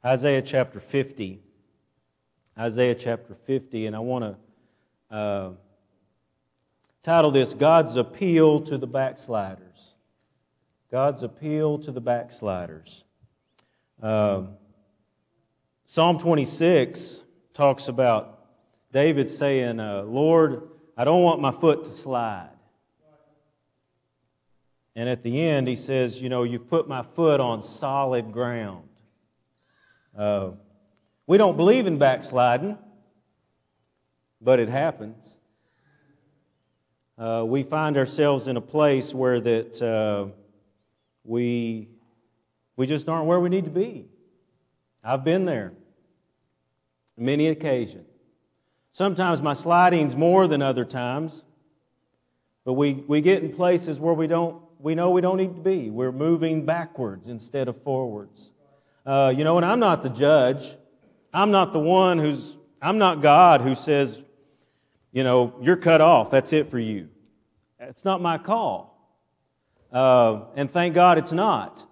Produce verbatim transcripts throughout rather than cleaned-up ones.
Isaiah chapter fifty. Isaiah chapter fifty, and I want to uh, title this, God's Appeal to the Backsliders. God's Appeal to the Backsliders. Uh, Psalm twenty-six talks about David saying, uh, Lord, I don't want my foot to slide. And at the end he says, you know, you've put my foot on solid ground. Uh, we don't believe in backsliding, but it happens. Uh, we find ourselves in a place where that uh, we we just aren't where we need to be. I've been there many occasions. Sometimes my sliding's more than other times, but we, we get in places where we don't we know we don't need to be. We're moving backwards instead of forwards. Uh, you know, and I'm not the judge. I'm not the one who's, I'm not God who says, you know, you're cut off. That's it for you. It's not my call. Uh, and thank God it's not.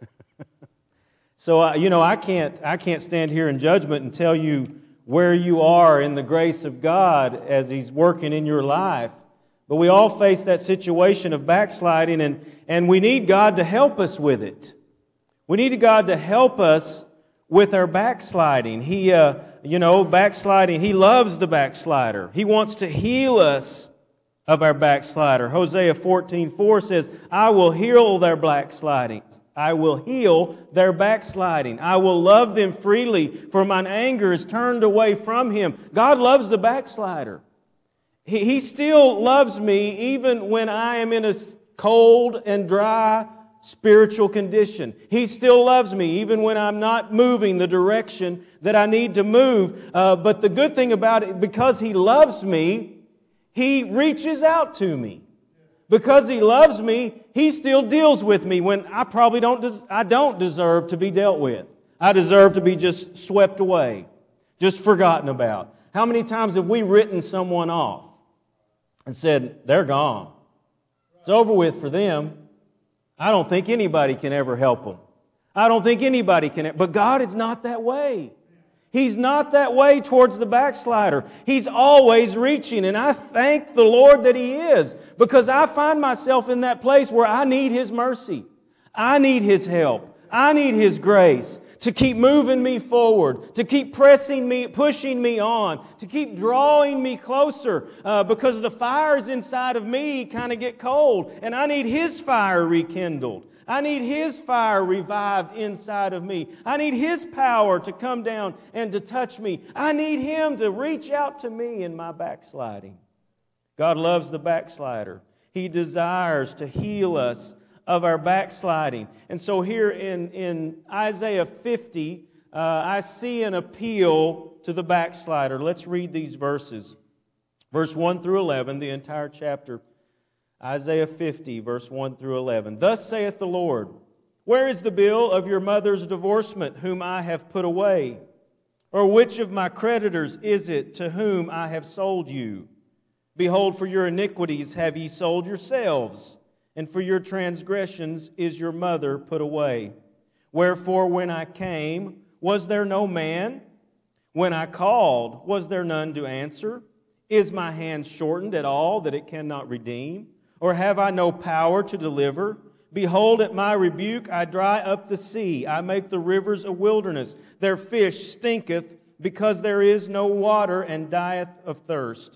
so, uh, you know, I can't, I can't stand here in judgment and tell you where you are in the grace of God as He's working in your life. But we all face that situation of backsliding, and, and we need God to help us with it. We need God to help us with our backsliding. He, uh, you know, backsliding, He loves the backslider. He wants to heal us of our backslider. Hosea fourteen four says, I will heal their backsliding. I will heal their backsliding. I will love them freely, for mine anger is turned away from him. God loves the backslider. He, he still loves me even when I am in a cold and dry spiritual condition. He still loves me even when I'm not moving the direction that I need to move. Uh, but the good thing about it, because He loves me, He reaches out to me. Because He loves me, He still deals with me when I probably don't des- I don't deserve to be dealt with. I deserve to be just swept away, just forgotten about. How many times have we written someone off and said, they're gone. It's over with for them. I don't think anybody can ever help them. I don't think anybody can. But God is not that way. He's not that way towards the backslider. He's always reaching, and I thank the Lord that He is, because I find myself in that place where I need His mercy. I need His help. I need His grace to keep moving me forward, to keep pressing me, pushing me on, to keep drawing me closer, uh, because the fires inside of me kind of get cold, and I need His fire rekindled. I need His fire revived inside of me. I need His power to come down and to touch me. I need Him to reach out to me in my backsliding. God loves the backslider. He desires to heal us of our backsliding. And so here in, in Isaiah fifty, uh, I see an appeal to the backslider. Let's read these verses. Verse one through eleven, the entire chapter. Isaiah fifty, verse one through eleven. Thus saith the Lord, where is the bill of your mother's divorcement, whom I have put away? Or which of my creditors is it to whom I have sold you? Behold, for your iniquities have ye sold yourselves, and for your transgressions is your mother put away. Wherefore, when I came, was there no man? When I called, was there none to answer? Is my hand shortened at all that it cannot redeem? Or have I no power to deliver? Behold, at my rebuke I dry up the sea. I make the rivers a wilderness. Their fish stinketh, because there is no water, and dieth of thirst.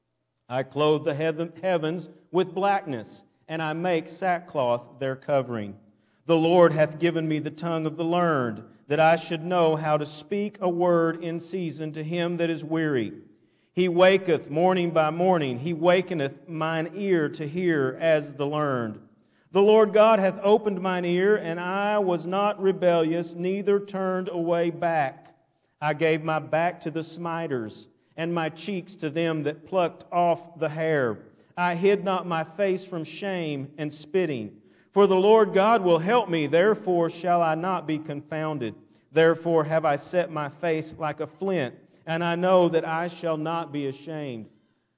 I clothe the heavens with blackness, and I make sackcloth their covering. The Lord hath given me the tongue of the learned, that I should know how to speak a word in season to him that is weary. He waketh morning by morning, He wakeneth mine ear to hear as the learned. The Lord God hath opened mine ear, and I was not rebellious, neither turned away back. I gave my back to the smiters, and my cheeks to them that plucked off the hair. I hid not my face from shame and spitting. For the Lord God will help me, therefore shall I not be confounded. Therefore have I set my face like a flint, and I know that I shall not be ashamed.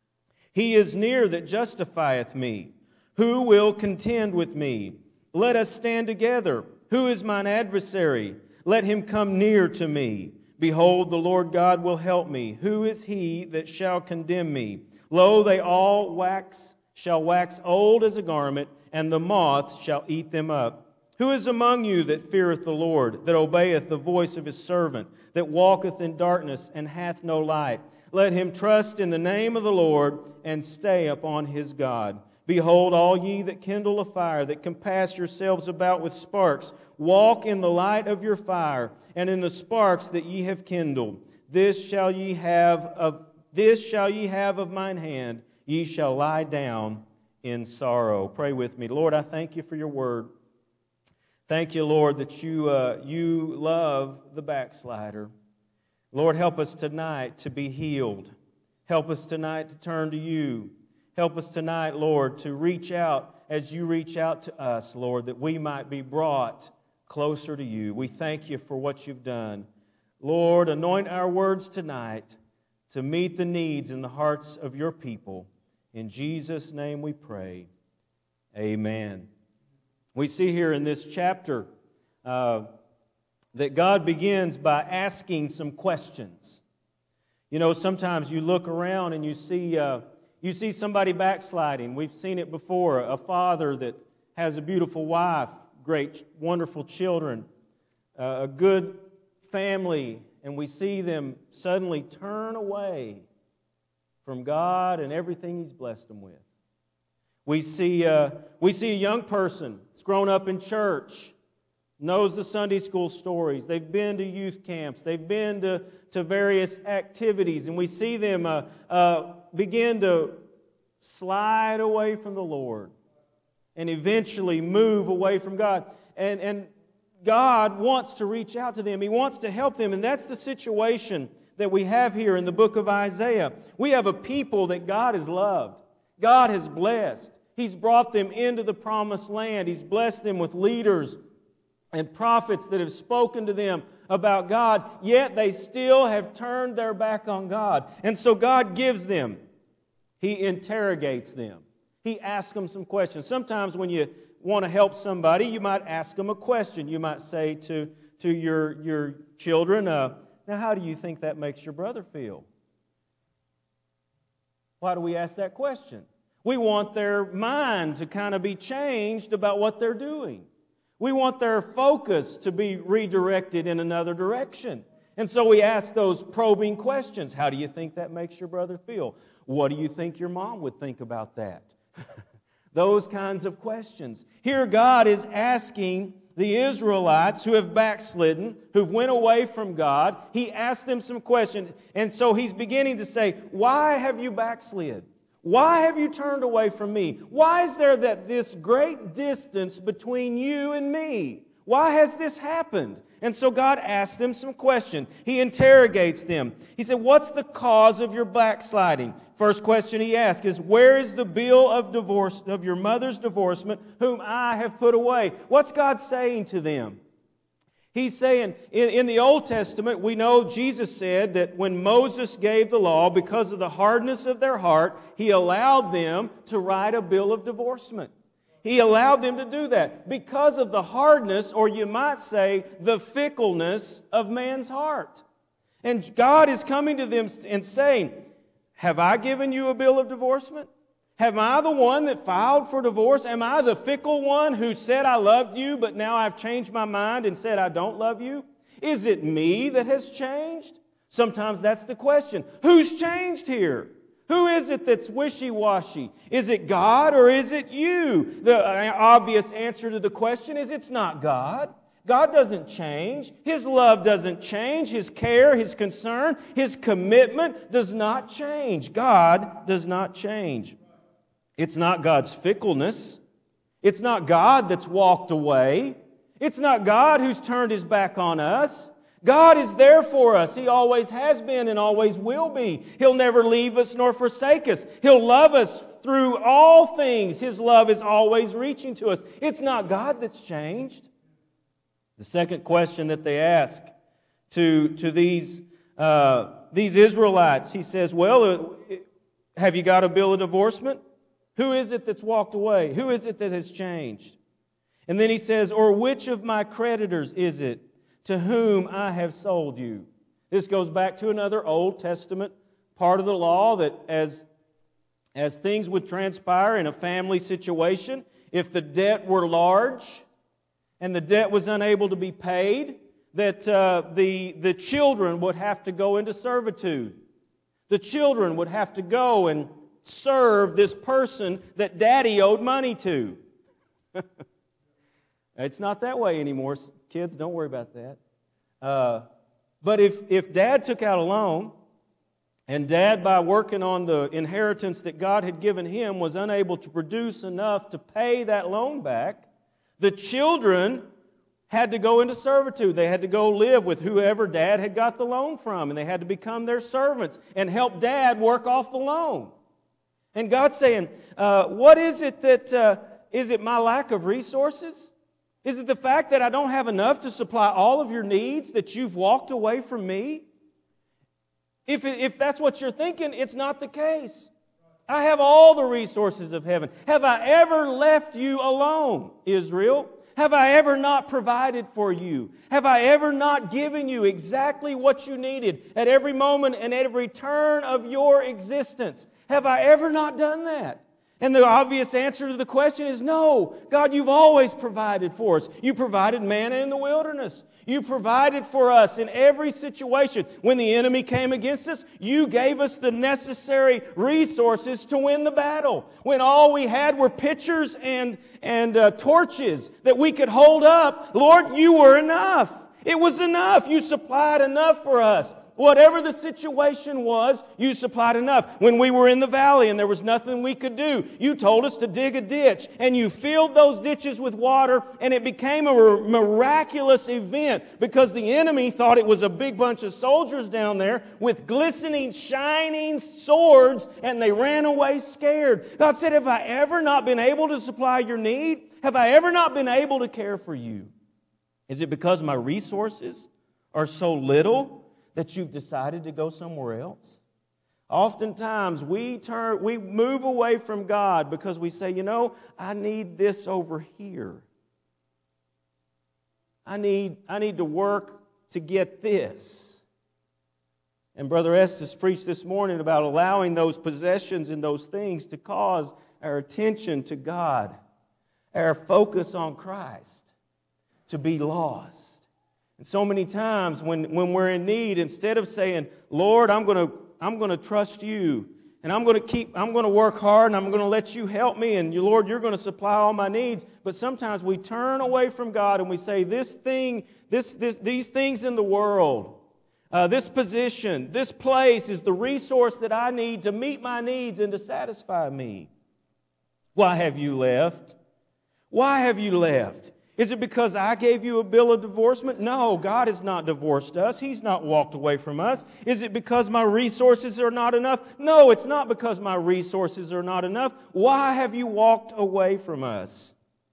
He is near that justifieth me. Who will contend with me? Let us stand together. Who is mine adversary? let him come near to me. Behold, the Lord God will help me. Who is he that shall condemn me? Lo, they all wax shall wax old as a garment, and the moth shall eat them up. Who is among you that feareth the Lord, that obeyeth the voice of his servant, that walketh in darkness and hath no light? Let him trust in the name of the Lord, and stay upon his God. Behold, all ye that kindle a fire, that compass yourselves about with sparks, walk in the light of your fire, and in the sparks that ye have kindled. This shall ye have of this shall ye have of mine hand. Ye shall lie down in sorrow. Pray with me. Lord, I thank you for your word. Thank you, Lord, that you uh, you love the backslider. Lord, help us tonight to be healed. Help us tonight to turn to you. Help us tonight, Lord, to reach out as you reach out to us, Lord, that we might be brought closer to you. We thank you for what you've done. Lord, anoint our words tonight to meet the needs in the hearts of your people. In Jesus' name we pray. Amen. We see here in this chapter uh, that God begins by asking some questions. You know, sometimes you look around and you see... Uh, You see somebody backsliding. We've seen it before. A father that has a beautiful wife, great, wonderful children, uh, a good family, and we see them suddenly turn away from God and everything He's blessed them with. We see, uh, we see a young person that's grown up in church, knows the Sunday school stories. They've been to youth camps. They've been to, to various activities, and we see them uh, uh, begin to slide away from the Lord and eventually move away from God. And, and God wants to reach out to them. He wants to help them, and that's the situation that we have here in the book of Isaiah. We have a people that God has loved. God has blessed. He's brought them into the promised land. He's blessed them with leaders and prophets that have spoken to them about God, yet they still have turned their back on God. And so God gives them, He interrogates them. He asks them some questions. Sometimes when you want to help somebody, you might ask them a question. You might say to, to your, your children, uh, now how do you think that makes your brother feel? Why do we ask that question? We want their mind to kind of be changed about what they're doing. We want their focus to be redirected in another direction. And so we ask those probing questions. How do you think that makes your brother feel? What do you think your mom would think about that? Those kinds of questions. Here God is asking the Israelites who have backslidden, who've went away from God. He asked them some questions. And so He's beginning to say, why have you backslid? Why have you turned away from me? Why is there that this great distance between you and me? Why has this happened? And so God asks them some questions. He interrogates them. He said, what's the cause of your backsliding? First question He asks is, where is the bill of divorce of your mother's divorcement, whom I have put away? What's God saying to them? He's saying, in, in the Old Testament, we know Jesus said that when Moses gave the law, because of the hardness of their heart, He allowed them to write a bill of divorcement. He allowed them to do that because of the hardness, or you might say, the fickleness of man's heart. And God is coming to them and saying, have I given you a bill of divorcement? Am I the one that filed for divorce? Am I the fickle one who said I loved you, but now I've changed my mind and said I don't love you? Is it me that has changed? Sometimes that's the question. Who's changed here? Who is it that's wishy-washy? Is it God or is it you? The obvious answer to the question is it's not God. God doesn't change. His love doesn't change. His care, His concern, His commitment does not change. God does not change. It's not God's fickleness. It's not God that's walked away. It's not God who's turned His back on us. God is there for us. He always has been and always will be. He'll never leave us nor forsake us. He'll love us through all things. His love is always reaching to us. It's not God that's changed. The second question that they ask to, to these, uh, these Israelites, he says, well, have you got a bill of divorcement? Who is it that's walked away? Who is it that has changed? And then he says, or which of my creditors is it to whom I have sold you. This goes back to another Old Testament part of the law that as, as things would transpire in a family situation, if the debt were large and the debt was unable to be paid, that uh, the, the children would have to go into servitude. The children would have to go and serve this person that daddy owed money to. It's not that way anymore. Kids, don't worry about that. Uh, but if, if dad took out a loan, and dad, by working on the inheritance that God had given him, was unable to produce enough to pay that loan back, the children had to go into servitude. They had to go live with whoever dad had got the loan from, and they had to become their servants and help dad work off the loan. And God's saying, uh, what is it that, uh, is it my lack of resources? Is it the fact that I don't have enough to supply all of your needs that you've walked away from me? If, if that's what you're thinking, it's not the case. I have all the resources of heaven. Have I ever left you alone, Israel? Have I ever not provided for you? Have I ever not given you exactly what you needed at every moment and at every turn of your existence? Have I ever not done that? And the obvious answer to the question is no. God, you've always provided for us. You provided manna in the wilderness. You provided for us in every situation. When the enemy came against us, you gave us the necessary resources to win the battle. When all we had were pitchers and, and uh, torches that we could hold up, Lord, you were enough. It was enough. You supplied enough for us. Whatever the situation was, you supplied enough. When we were in the valley and there was nothing we could do, you told us to dig a ditch, and you filled those ditches with water, and it became a miraculous event because the enemy thought it was a big bunch of soldiers down there with glistening, shining swords, and they ran away scared. God said, have I ever not been able to supply your need? Have I ever not been able to care for you? Is it because my resources are so little that you've decided to go somewhere else? Oftentimes we turn, we move away from God because we say, you know, I need this over here. I need, I need to work to get this. And Brother Estes preached this morning about allowing those possessions and those things to cause our attention to God, our focus on Christ, to be lost. And so many times when, when we're in need, instead of saying, Lord, I'm going to I'm going to trust you, and I'm going to keep I'm going to work hard, and I'm going to let you help me, and you, Lord, you're going to supply all my needs. But sometimes we turn away from God and we say, this thing, this this these things in the world, uh, this position, this place is the resource that I need to meet my needs and to satisfy me. Why have you left? Why have you left? Is it because I gave you a bill of divorcement? No, God has not divorced us. He's not walked away from us. Is it because my resources are not enough? No, it's not because my resources are not enough. Why have you walked away from us?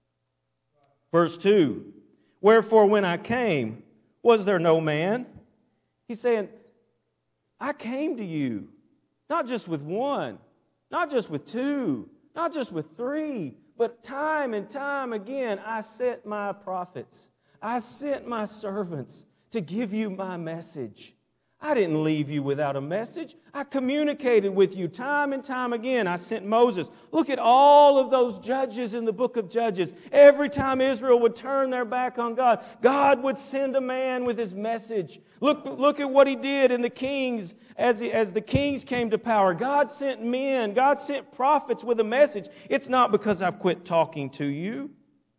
Verse two, wherefore when I came, was there no man? He's saying, I came to you, not just with one, not just with two, not just with three, but time and time again, I sent my prophets. I sent my servants to give you my message. I didn't leave you without a message. I communicated with you time and time again. I sent Moses. Look at all of those judges in the book of Judges. Every time Israel would turn their back on God, God would send a man with his message. Look, look at what he did in the kings as, he, as the kings came to power. God sent men. God sent prophets with a message. It's not because I've quit talking to you.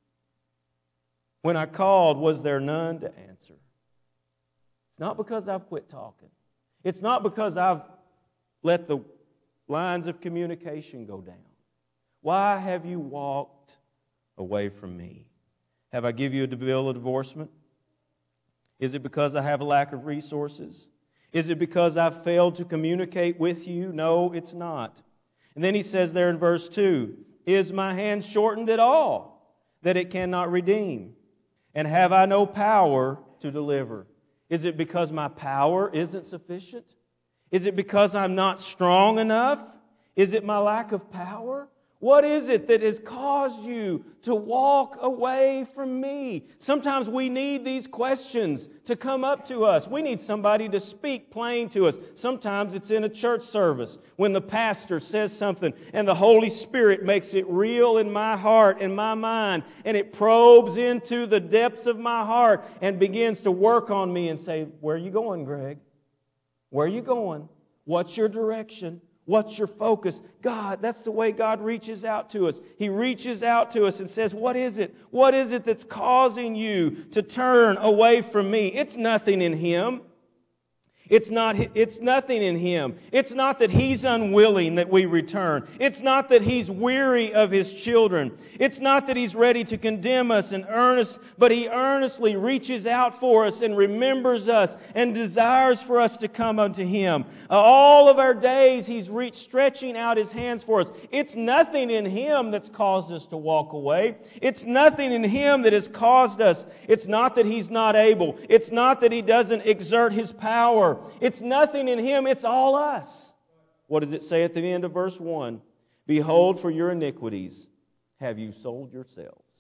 When I called, was there none to answer? It's not because I've quit talking. It's not because I've let the lines of communication go down. Why have you walked away from me? Have I given you a bill of divorcement? Is it because I have a lack of resources? Is it because I've failed to communicate with you? No, it's not. And then he says there in verse two, is my hand shortened at all, that it cannot redeem? And have I no power to deliver? Is it because my power isn't sufficient? Is it because I'm not strong enough? Is it my lack of power? What is it that has caused you to walk away from me? Sometimes we need these questions to come up to us. We need somebody to speak plain to us. Sometimes it's in a church service when the pastor says something and the Holy Spirit makes it real in my heart and my mind, and it probes into the depths of my heart and begins to work on me and say, "Where are you going, Greg? Where are you going? What's your direction? What's your focus?" God, that's the way God reaches out to us. He reaches out to us and says, "What is it? What is it that's causing you to turn away from me?" It's nothing in Him. It's not, it's nothing in Him. It's not that He's unwilling that we return. It's not that He's weary of His children. It's not that He's ready to condemn us and earnest, but He earnestly reaches out for us and remembers us and desires for us to come unto Him. Uh, all of our days, He's reached, stretching out His hands for us. It's nothing in Him that's caused us to walk away. It's nothing in Him that has caused us. It's not that He's not able. It's not that He doesn't exert His power. It's nothing in Him, it's all us. What does it say at the end of verse one? "Behold, for your iniquities have you sold yourselves,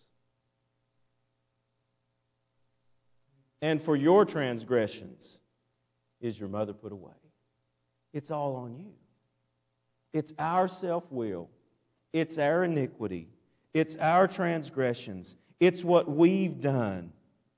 and for your transgressions is your mother put away." It's all on you. It's our self-will. It's our iniquity. It's our transgressions. It's what we've done.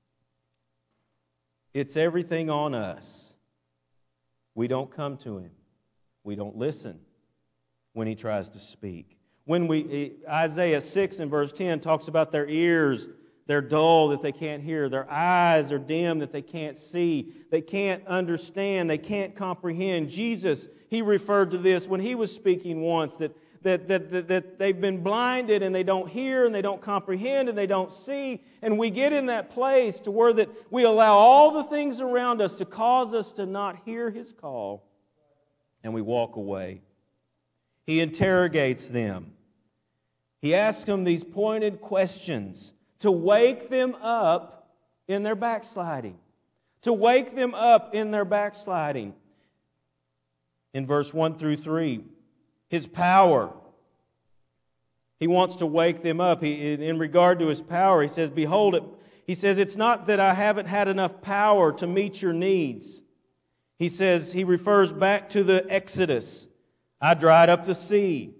It's everything on us. We don't come to Him. We don't listen when He tries to speak. When we Isaiah six and verse ten talks about their ears, they're dull that they can't hear. Their eyes are dim that they can't see. They can't understand. They can't comprehend. Jesus, He referred to this when He was speaking once, that That, that, that, that they've been blinded and they don't hear and they don't comprehend and they don't see. And we get in that place to where that we allow all the things around us to cause us to not hear His call, and we walk away. He interrogates them. He asks them these pointed questions to wake them up in their backsliding. To wake them up in their backsliding. In verse one through three, His power. He wants to wake them up. He, in regard to His power, He says, "Behold it." He says, "It's not that I haven't had enough power to meet your needs." He says, He refers back to the Exodus. "I dried up the sea.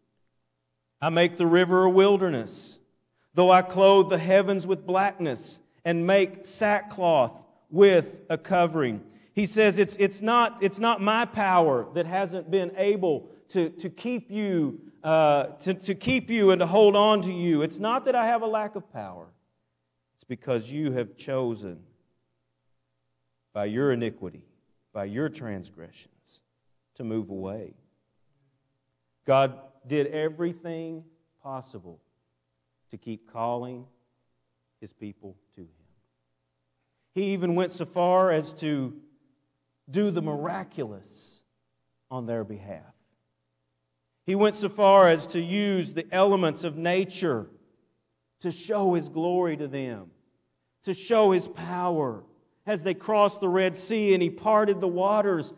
I make the river a wilderness. Though I clothe the heavens with blackness and make sackcloth with a covering." He says, it's, it's, not, it's not my power that hasn't been able To, to keep you, uh, to, to keep you and to hold on to you. It's not that I have a lack of power. It's because you have chosen by your iniquity, by your transgressions, to move away. God did everything possible to keep calling His people to Him. He even went so far as to do the miraculous on their behalf. He went so far as to use the elements of nature to show His glory to them, to show His power. As they crossed the Red Sea and He parted the waters,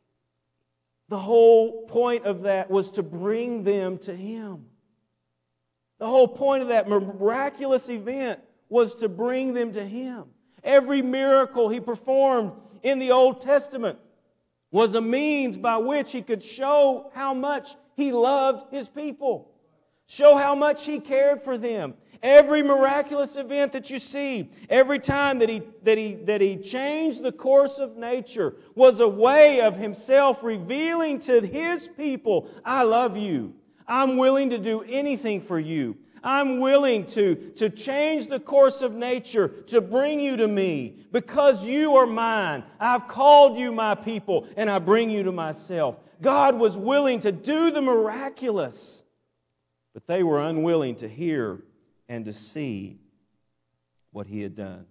the whole point of that was to bring them to Him. The whole point of that miraculous event was to bring them to Him. Every miracle He performed in the Old Testament was a means by which He could show how much He loved His people. Show how much He cared for them. Every miraculous event that you see, every time that he, that, he, that he changed the course of nature was a way of Himself revealing to His people, "I love you. I'm willing to do anything for you. I'm willing to, to change the course of nature to bring you to me because you are mine. I've called you my people and I bring you to myself." God was willing to do the miraculous, but they were unwilling to hear and to see what He had done.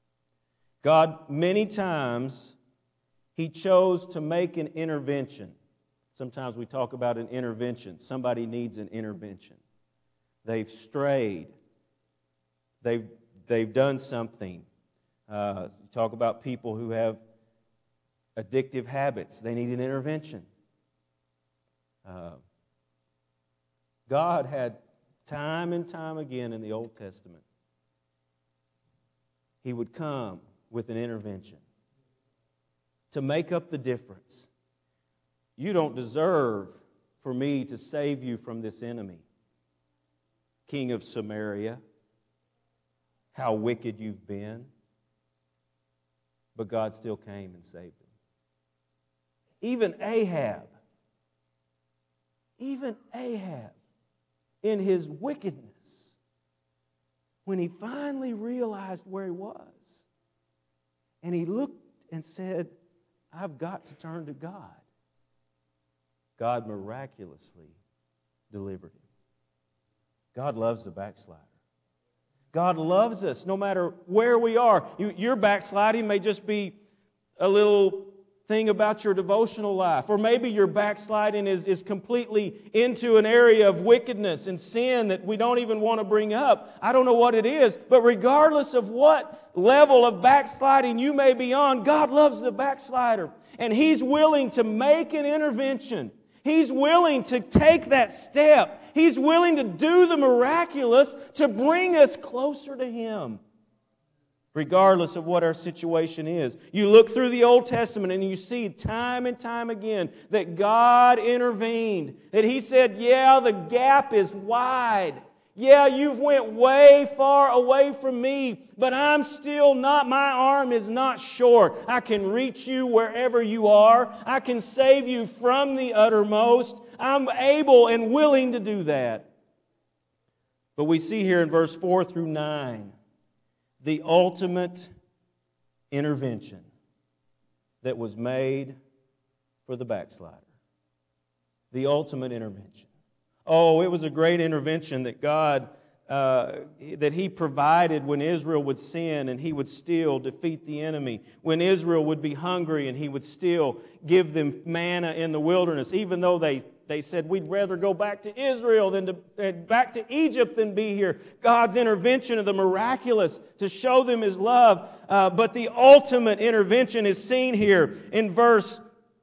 God, many times, He chose to make an intervention. Sometimes we talk about an intervention. Somebody needs an intervention. They've strayed. They've, they've done something. Uh, you talk about people who have addictive habits. They need an intervention. Uh, God had time and time again in the Old Testament, He would come with an intervention to make up the difference. You don't deserve for me to save you from this enemy, king of Samaria, how wicked you've been. But God still came and saved him. Even Ahab, even Ahab, in his wickedness, when he finally realized where he was, and he looked and said, I've got to turn to God, God miraculously delivered him. God loves the backslider. God loves us no matter where we are. You, your backsliding may just be a little thing about your devotional life. Or maybe your backsliding is, is completely into an area of wickedness and sin that we don't even want to bring up. I don't know what it is, but regardless of what level of backsliding you may be on, God loves the backslider. And He's willing to make an intervention. He's willing to take that step. He's willing to do the miraculous to bring us closer to Him, regardless of what our situation is. You look through the Old Testament and you see time and time again that God intervened. That He said, yeah, the gap is wide. Yeah, you've went way far away from me, but I'm still not, my arm is not short. I can reach you wherever you are. I can save you from the uttermost. I'm able and willing to do that. But we see here in verse four through nine, the ultimate intervention that was made for the backslider. The ultimate intervention. Oh, it was a great intervention that God, uh, that He provided when Israel would sin and He would still defeat the enemy. When Israel would be hungry and He would still give them manna in the wilderness, even though they, they said, we'd rather go back to Israel than to, uh, back to Egypt than be here. God's intervention of the miraculous to show them His love. Uh, but the ultimate intervention is seen here in verse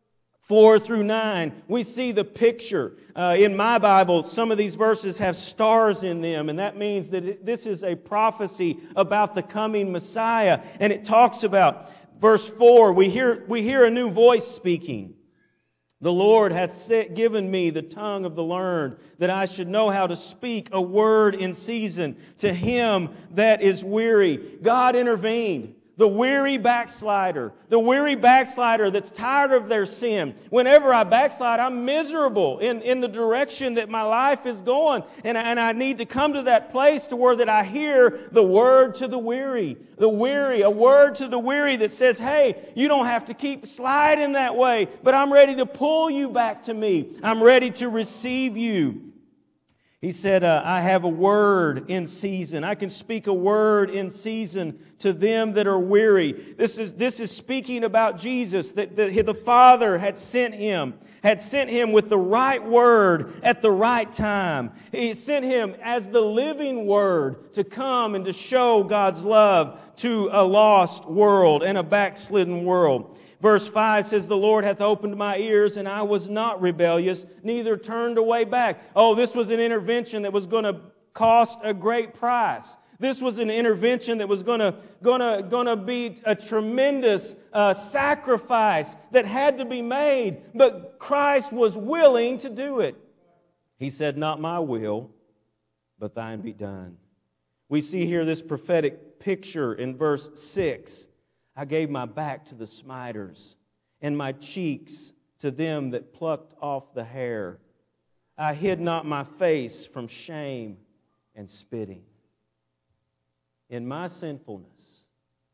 four through nine. We see the picture. Uh, in my Bible, some of these verses have stars in them, and that means that it, this is a prophecy about the coming Messiah. And it talks about, verse four, we hear, we hear a new voice speaking. The Lord hath set, given me the tongue of the learned, that I should know how to speak a word in season to him that is weary. God intervened. The weary backslider, the weary backslider that's tired of their sin. Whenever I backslide, I'm miserable in, in the direction that my life is going. And I, and I need to come to that place to where that I hear the word to the weary. The weary, a word to the weary that says, hey, you don't have to keep sliding that way, but I'm ready to pull you back to me. I'm ready to receive you. He said, uh, I have a word in season. I can speak a word in season to them that are weary. This is, this is speaking about Jesus, that, that the Father had sent Him, had sent Him with the right word at the right time. He sent Him as the living word to come and to show God's love to a lost world and a backslidden world. Verse five says, the Lord hath opened my ears, and I was not rebellious, neither turned away back. Oh, this was an intervention that was going to cost a great price. This was an intervention that was going to, going to, going to be a tremendous uh, sacrifice that had to be made, but Christ was willing to do it. He said, not my will, but thine be done. We see here this prophetic picture in verse six. I gave my back to the smiters, and my cheeks to them that plucked off the hair. I hid not my face from shame and spitting. In my sinfulness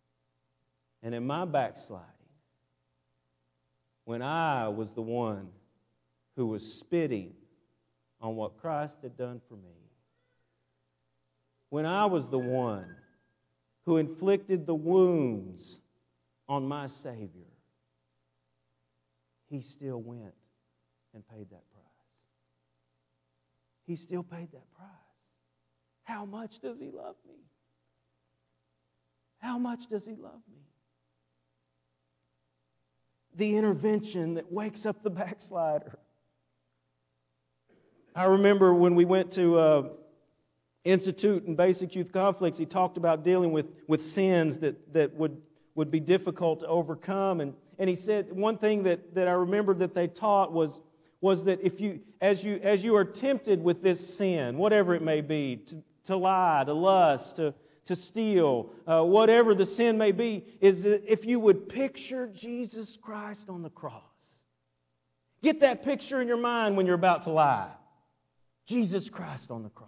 and in my backsliding, when I was the one who was spitting on what Christ had done for me, when I was the one who inflicted the wounds on my Savior, He still went and paid that price. He still paid that price. How much does He love me? How much does He love me? The intervention that wakes up the backslider. I remember when we went to uh, Institute and Basic Youth Conflicts, he talked about dealing with, with sins that, that would, would be difficult to overcome. And, and he said one thing that, that I remembered that they taught was, was that if you as you as you are tempted with this sin, whatever it may be, to, to lie, to lust, to to steal, uh, whatever the sin may be, is that if you would picture Jesus Christ on the cross. Get that picture in your mind when you're about to lie. Jesus Christ on the cross.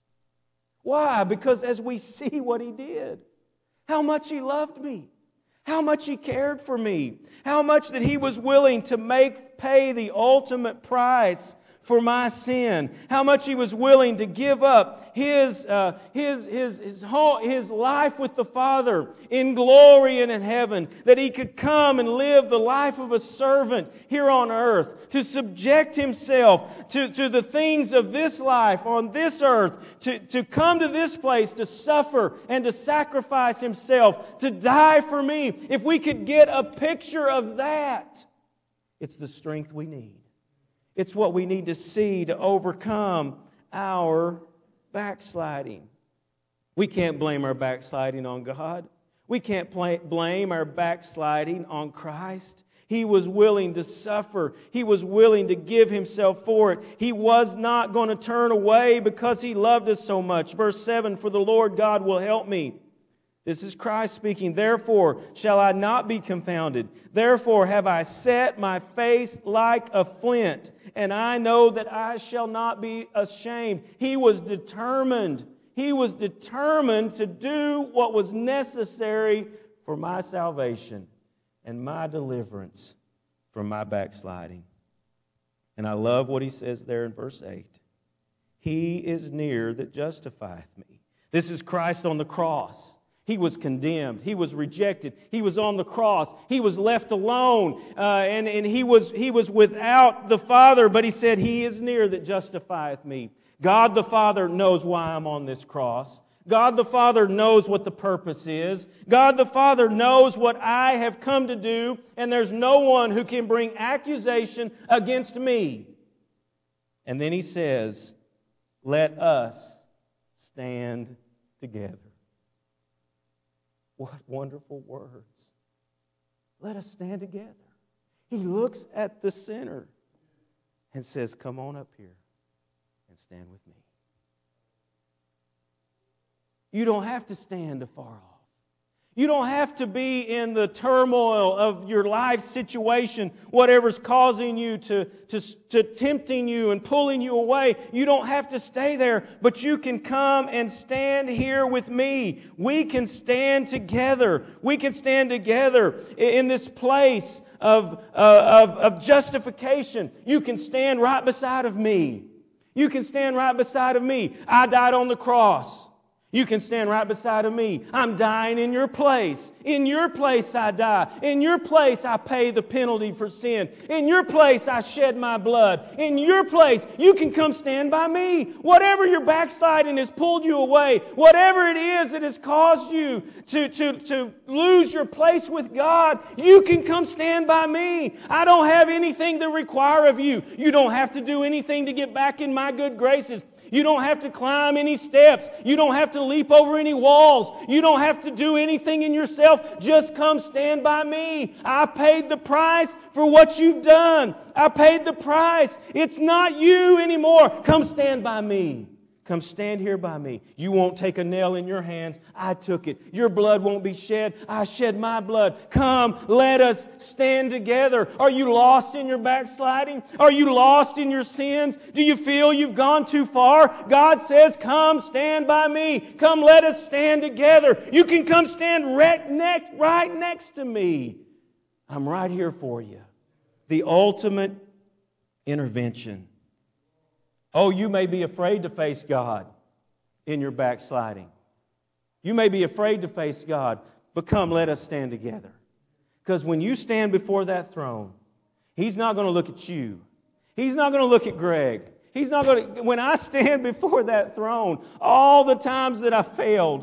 Why? Because as we see what He did, how much He loved me, how much He cared for me, how much that He was willing to make pay the ultimate price for my sin, how much He was willing to give up His, uh, his, his, his, whole, his life with the Father in glory and in heaven, that He could come and live the life of a servant here on earth, to subject Himself to, to the things of this life on this earth, to, to come to this place to suffer and to sacrifice Himself, to die for me. If we could get a picture of that, it's the strength we need. It's what we need to see to overcome our backsliding. We can't blame our backsliding on God. We can't blame our backsliding on Christ. He was willing to suffer. He was willing to give Himself for it. He was not going to turn away because He loved us so much. Verse seven, for the Lord God will help me. This is Christ speaking. Therefore shall I not be confounded. Therefore have I set my face like a flint, and I know that I shall not be ashamed. He was determined. He was determined to do what was necessary for my salvation and my deliverance from my backsliding. And I love what he says there in verse eight. He is near that justifieth me. This is Christ on the cross. He was condemned. He was rejected. He was on the cross. He was left alone. Uh, and and he, was, he was without the Father. But He said, He is near that justifieth me. God the Father knows why I'm on this cross. God the Father knows what the purpose is. God the Father knows what I have come to do. And there's no one who can bring accusation against me. And then He says, let us stand together. What wonderful words. Let us stand together. He looks at the sinner and says, come on up here and stand with me. You don't have to stand afar off. You don't have to be in the turmoil of your life situation, whatever's causing you to, to, to tempting you and pulling you away. You don't have to stay there, but you can come and stand here with me. We can stand together. We can stand together in this place of, uh, of, of justification. You can stand right beside of me. You can stand right beside of me. I died on the cross. You can stand right beside of me. I'm dying in your place. In your place I die. In your place I pay the penalty for sin. In your place I shed my blood. In your place you can come stand by me. Whatever your backsliding has pulled you away, whatever it is that has caused you to, to, to lose your place with God, you can come stand by me. I don't have anything to require of you. You don't have to do anything to get back in my good graces. You don't have to climb any steps. You don't have to leap over any walls. You don't have to do anything in yourself. Just come stand by me. I paid the price for what you've done. I paid the price. It's not you anymore. Come stand by me. Come stand here by me. You won't take a nail in your hands. I took it. Your blood won't be shed. I shed my blood. Come, let us stand together. Are you lost in your backsliding? Are you lost in your sins? Do you feel you've gone too far? God says, come stand by me. Come, let us stand together. You can come stand right next, right next to me. I'm right here for you. The ultimate intervention. Oh, you may be afraid to face God in your backsliding. You may be afraid to face God, but come, let us stand together. Because when you stand before that throne, He's not going to look at you. He's not going to look at Greg. He's not going to, when I stand before that throne, all the times that I failed,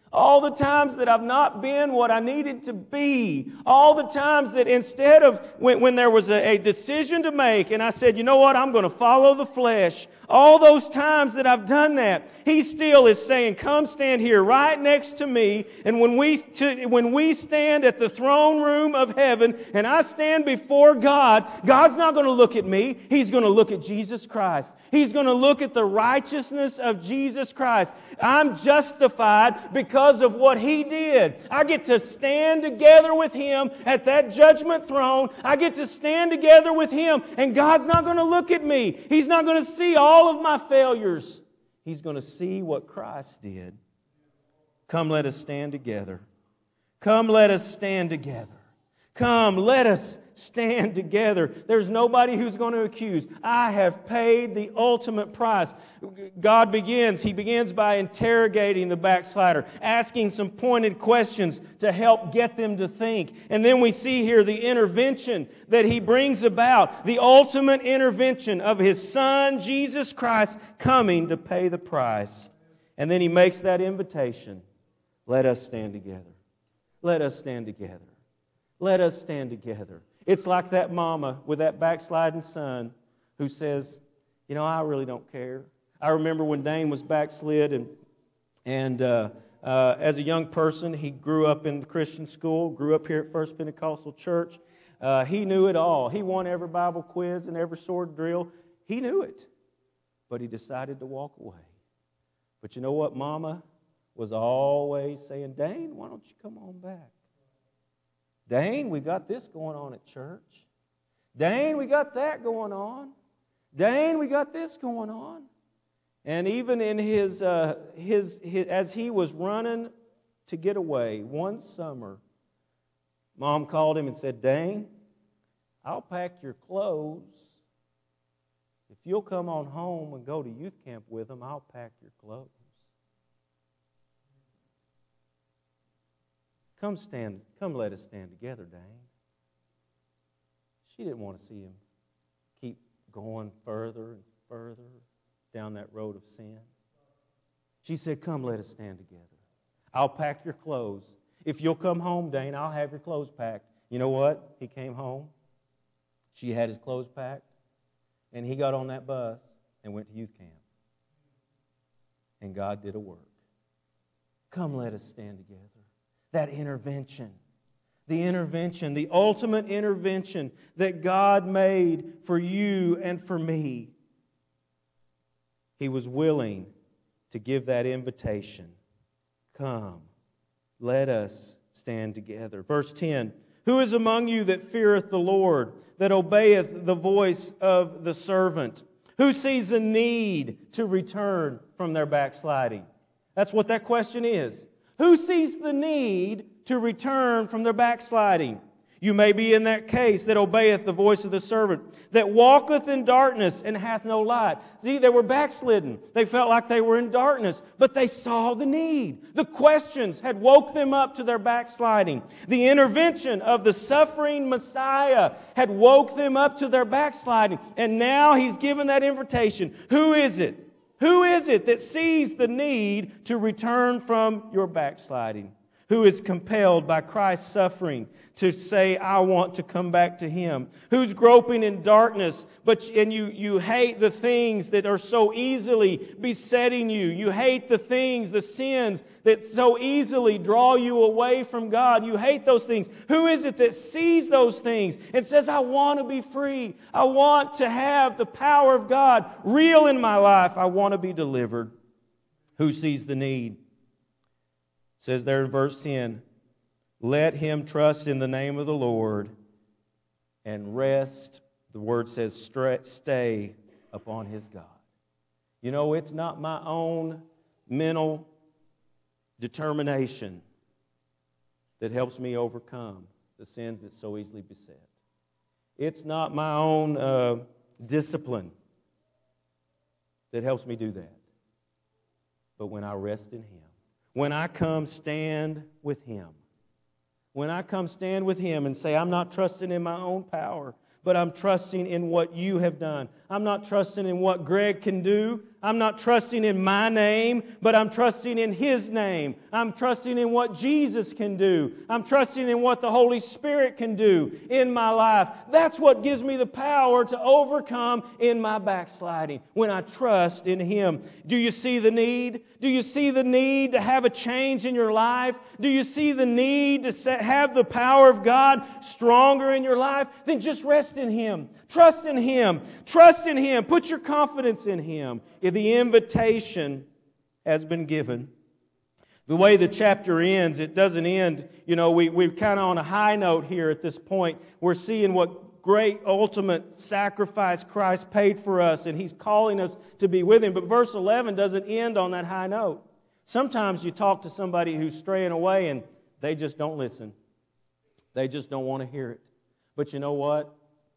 All the times that I've not been what I needed to be. All the times that instead of when, when there was a, a decision to make and I said, you know what, I'm going to follow the flesh. All those times that I've done that, He still is saying, come stand here right next to me. And when we, to, when we stand at the throne room of heaven and I stand before God, God's not going to look at me. He's going to look at Jesus Christ. He's going to look at the righteousness of Jesus Christ. I'm justified because of what He did. I get to stand together with Him at that judgment throne. I get to stand together with Him, and God's not going to look at me. He's not going to see all all of my failures. He's going to see what Christ did. Come, let us stand together. Come, let us stand together. Come, let us stand together. There's nobody who's going to accuse. I have paid the ultimate price. God begins, He begins by interrogating the backslider, asking some pointed questions to help get them to think. And then we see here the intervention that He brings about, the ultimate intervention of His Son, Jesus Christ, coming to pay the price. And then He makes that invitation. Let us stand together. Let us stand together. Let us stand together. It's like that mama with that backsliding son who says, you know, I really don't care. I remember when Dane was backslid, and and uh, uh, as a young person, he grew up in Christian school, grew up here at First Pentecostal Church. Uh, he knew it all. He won every Bible quiz and every sword drill. He knew it. But he decided to walk away. But you know what? Mama was always saying, Dane, why don't you come on back? Dane, we got this going on at church. Dane, we got that going on. Dane, we got this going on. And even in his, uh, his, his, as he was running to get away one summer, Mom called him and said, Dane, I'll pack your clothes. If you'll come on home and go to youth camp with them, I'll pack your clothes. Come stand, come let us stand together, Dane. She didn't want to see him keep going further and further down that road of sin. She said, come let us stand together. I'll pack your clothes. If you'll come home, Dane, I'll have your clothes packed. You know what? He came home. She had his clothes packed. And he got on that bus and went to youth camp. And God did a work. Come let us stand together. That intervention, the intervention, the ultimate intervention that God made for you and for me. He was willing to give that invitation. Come, let us stand together. Verse ten, who is among you that feareth the Lord, that obeyeth the voice of the servant? Who sees a need to return from their backsliding? That's what that question is. Who sees the need to return from their backsliding? You may be in that case that obeyeth the voice of the servant, that walketh in darkness and hath no light. See, they were backslidden. They felt like they were in darkness, but they saw the need. The questions had woke them up to their backsliding. The intervention of the suffering Messiah had woke them up to their backsliding. And now He's given that invitation. Who is it? Who is it that sees the need to return from your backsliding? Who is compelled by Christ's suffering to say, I want to come back to Him? Who's groping in darkness, but and you, you hate the things that are so easily besetting you. You hate the things, the sins that so easily draw you away from God. You hate those things. Who is it that sees those things and says, I want to be free. I want to have the power of God real in my life. I want to be delivered. Who sees the need? It says there in verse ten, let him trust in the name of the Lord and rest, the word says, stay upon his God. You know, it's not my own mental determination that helps me overcome the sins that so easily beset. It's not my own uh, discipline that helps me do that. But when I rest in Him, when I come stand with Him, when I come stand with Him and say, I'm not trusting in my own power, but I'm trusting in what You have done. I'm not trusting in what Greg can do. I'm not trusting in my name, but I'm trusting in His name. I'm trusting in what Jesus can do. I'm trusting in what the Holy Spirit can do in my life. That's what gives me the power to overcome in my backsliding, when I trust in Him. Do you see the need? Do you see the need to have a change in your life? Do you see the need to set, have the power of God stronger in your life? Then just rest in Him. Trust in Him. Trust in Him. Put your confidence in Him. If the invitation has been given. The way the chapter ends, it doesn't end, you know, we, we're kind of on a high note here at this point. We're seeing what great ultimate sacrifice Christ paid for us, and He's calling us to be with Him. But verse eleven doesn't end on that high note. Sometimes you talk to somebody who's straying away and they just don't listen. They just don't want to hear it. But you know what?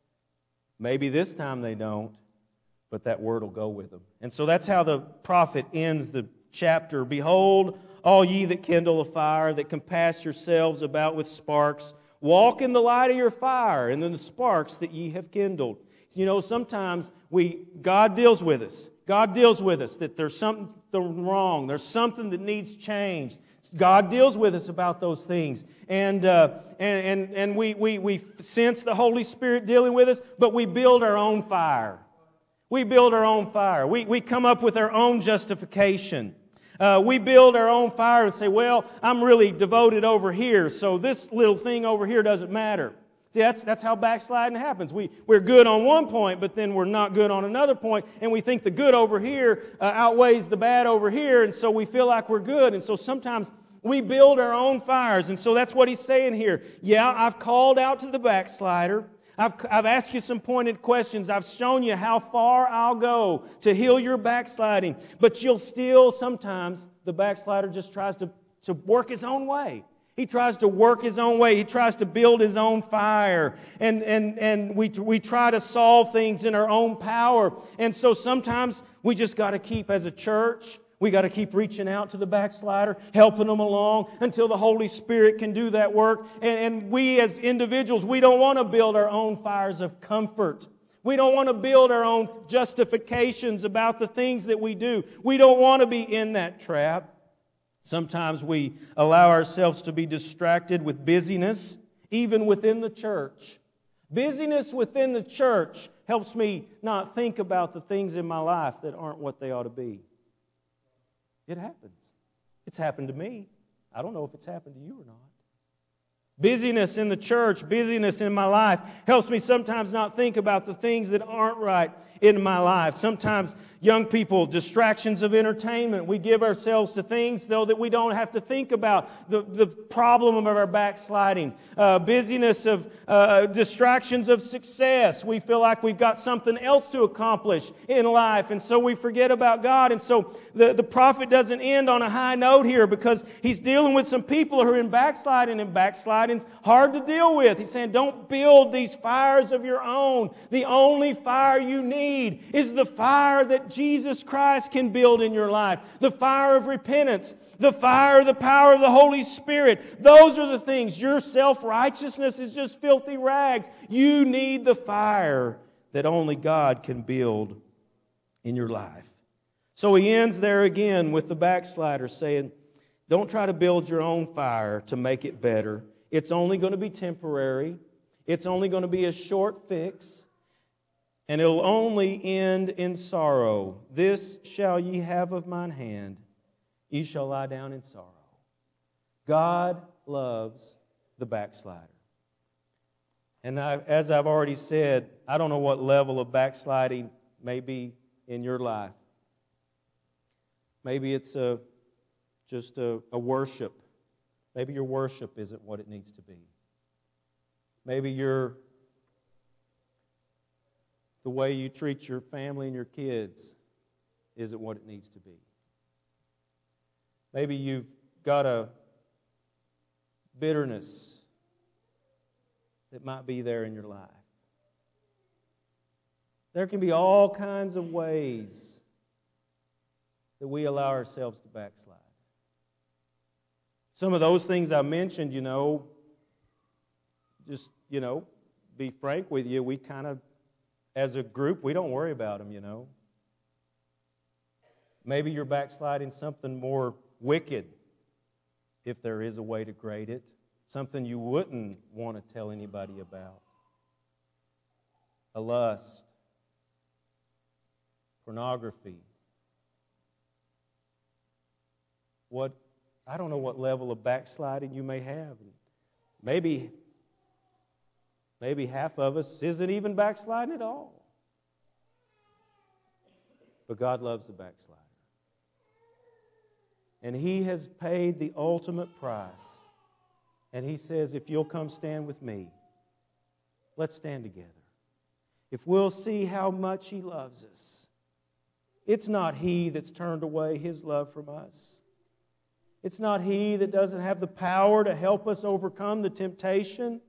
Maybe this time they don't, but that word will go with them. And so that's how the prophet ends the chapter. Behold, all ye that kindle a fire, that compass yourselves about with sparks, walk in the light of your fire, and in the sparks that ye have kindled. You know, sometimes we God deals with us. God deals with us that there's something wrong. There's something that needs changed. God deals with us about those things. And uh, and and, and we, we, we sense the Holy Spirit dealing with us, but we build our own fire. We build our own fire. We, we come up with our own justification. Uh, we build our own fire and say, well, I'm really devoted over here, so this little thing over here doesn't matter. See, that's, that's how backsliding happens. We, we're good on one point, but then we're not good on another point, and we think the good over here uh, outweighs the bad over here, and so we feel like we're good. And so sometimes we build our own fires, and so that's what he's saying here. Yeah, I've called out to the backslider. I've, I've asked you some pointed questions. I've shown you how far I'll go to heal your backsliding. But you'll still, sometimes, the backslider just tries to, to work his own way. He tries to work his own way. He tries to build his own fire. And, and, and we, we try to solve things in our own power. And so sometimes we just got to keep, as a church, we got to keep reaching out to the backslider, helping them along until the Holy Spirit can do that work. And, and we as individuals, we don't want to build our own fires of comfort. We don't want to build our own justifications about the things that we do. We don't want to be in that trap. Sometimes we allow ourselves to be distracted with busyness, even within the church. Busyness within the church helps me not think about the things in my life that aren't what they ought to be. It happens. It's happened to me. I don't know if it's happened to you or not. Busyness in the church, busyness in my life helps me sometimes not think about the things that aren't right in my life. Sometimes young people, distractions of entertainment. We give ourselves to things, though, that we don't have to think about the, the problem of our backsliding. Uh, busyness of uh, distractions of success. We feel like we've got something else to accomplish in life, and so we forget about God. And so the, the prophet doesn't end on a high note here, because he's dealing with some people who are in backsliding, and backsliding's hard to deal with. He's saying, don't build these fires of your own. The only fire you need is the fire that Jesus Christ can build in your life. The fire of repentance. The fire, the power of the Holy Spirit. Those are the things. Your self-righteousness is just filthy rags. You need the fire that only God can build in your life. So he ends there again with the backslider saying, don't try to build your own fire to make it better. It's only going to be temporary. It's only going to be a short fix. And it'll only end in sorrow. This shall ye have of mine hand. Ye shall lie down in sorrow. God loves the backslider. And I, as I've already said, I don't know what level of backsliding may be in your life. Maybe it's a, just a, a worship. Maybe your worship isn't what it needs to be. Maybe your the way you treat your family and your kids isn't what it needs to be. Maybe you've got a bitterness that might be there in your life. There can be all kinds of ways that we allow ourselves to backslide. Some of those things I mentioned, you know, just, you know, be frank with you, we kind of, as a group, we don't worry about them, you know. Maybe you're backsliding something more wicked, if there is a way to grade it, something you wouldn't want to tell anybody about. A lust, pornography. What, I don't know what level of backsliding you may have. Maybe, maybe half of us isn't even backsliding at all. But God loves the backslider. And He has paid the ultimate price. And He says, if you'll come stand with me, let's stand together. If we'll see how much He loves us. It's not He that's turned away His love from us. It's not He that doesn't have the power to help us overcome the temptation.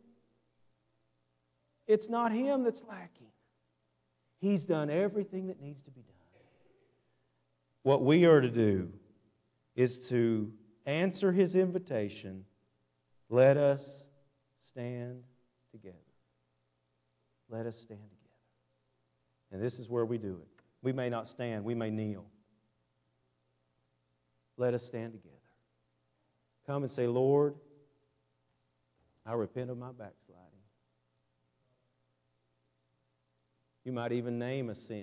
It's not Him that's lacking. He's done everything that needs to be done. What we are to do is to answer His invitation. Let us stand together. Let us stand together. And this is where we do it. We may not stand, we may kneel. Let us stand together. Come and say, Lord, I repent of my backsliding. You might even name a sin.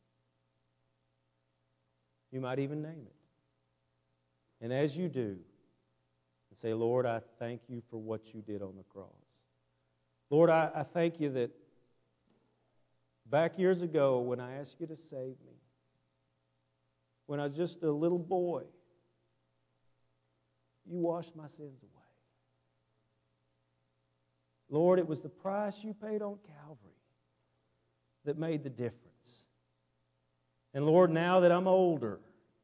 You might even name it. And as you do, and say, Lord, I thank you for what you did on the cross. Lord, I, I thank you that back years ago when I asked you to save me, when I was just a little boy, you washed my sins away. Lord, it was the price you paid on Calvary that made the difference. And Lord, now that I'm older,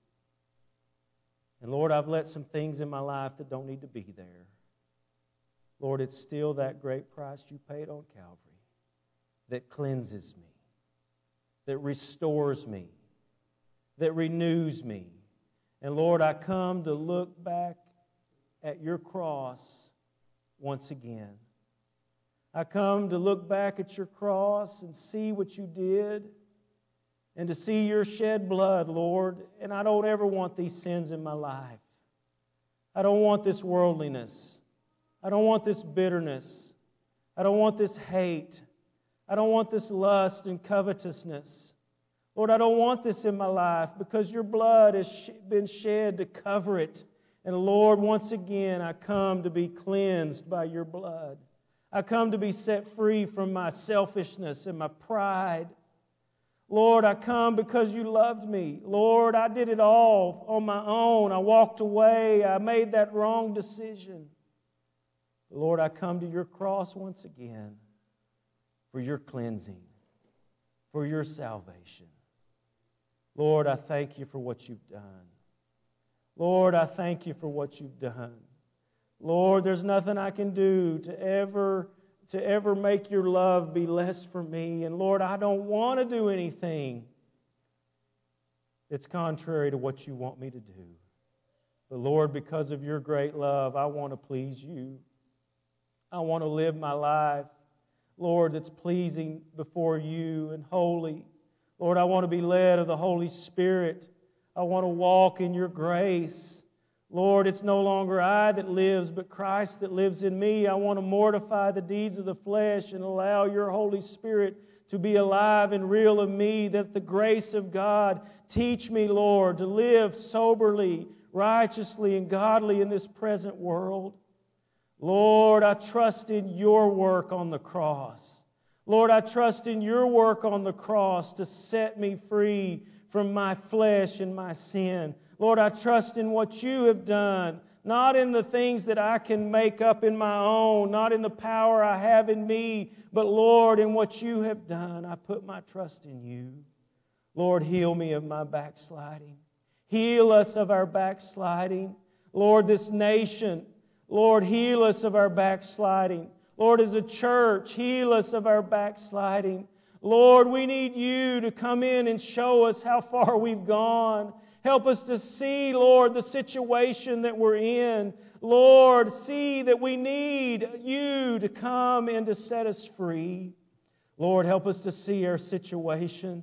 and Lord, I've let some things in my life that don't need to be there. Lord, it's still that great price you paid on Calvary that cleanses me, that restores me, that renews me. And Lord, I come to look back at your cross once again. I come to look back at your cross and see what you did and to see your shed blood, Lord. And I don't ever want these sins in my life. I don't want this worldliness. I don't want this bitterness. I don't want this hate. I don't want this lust and covetousness. Lord, I don't want this in my life because your blood has been shed to cover it. And Lord, once again, I come to be cleansed by your blood. I come to be set free from my selfishness and my pride. Lord, I come because you loved me. Lord, I did it all on my own. I walked away. I made that wrong decision. Lord, I come to your cross once again for your cleansing, for your salvation. Lord, I thank you for what you've done. Lord, I thank you for what you've done. Lord, there's nothing I can do to ever, to ever make your love be less for me. And Lord, I don't want to do anything that's contrary to what you want me to do. But Lord, because of your great love, I want to please you. I want to live my life, Lord, that's pleasing before you and holy. Lord, I want to be led of the Holy Spirit. I want to walk in your grace. Lord, it's no longer I that lives, but Christ that lives in me. I want to mortify the deeds of the flesh and allow your Holy Spirit to be alive and real in me, that the grace of God teach me, Lord, to live soberly, righteously, and godly in this present world. Lord, I trust in your work on the cross. Lord, I trust in your work on the cross to set me free from my flesh and my sin. Lord, I trust in what you have done, not in the things that I can make up in my own, not in the power I have in me, but Lord, in what you have done. I put my trust in you. Lord, heal me of my backsliding. Heal us of our backsliding. Lord, this nation, Lord, heal us of our backsliding. Lord, as a church, heal us of our backsliding. Lord, we need you to come in and show us how far we've gone. Help us to see, Lord, the situation that we're in. Lord, see that we need you to come and to set us free. Lord, help us to see our situation.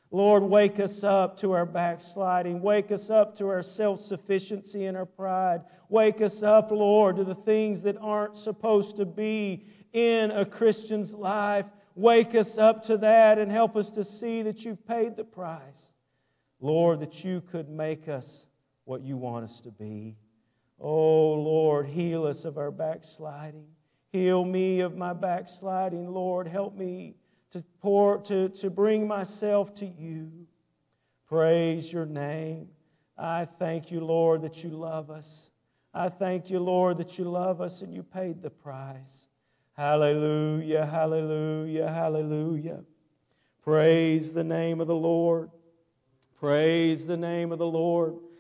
Lord, wake us up to our backsliding. Wake us up to our self-sufficiency and our pride. Wake us up, Lord, to the things that aren't supposed to be in a Christian's life. Wake us up to that and help us to see that you've paid the price. Lord, that you could make us what you want us to be. Oh, Lord, heal us of our backsliding. Heal me of my backsliding. Lord, help me to pour, to, to bring myself to you. Praise your name. I thank you, Lord, that you love us. I thank you, Lord, that you love us and you paid the price. Hallelujah, hallelujah, hallelujah. Praise the name of the Lord. Praise the name of the Lord.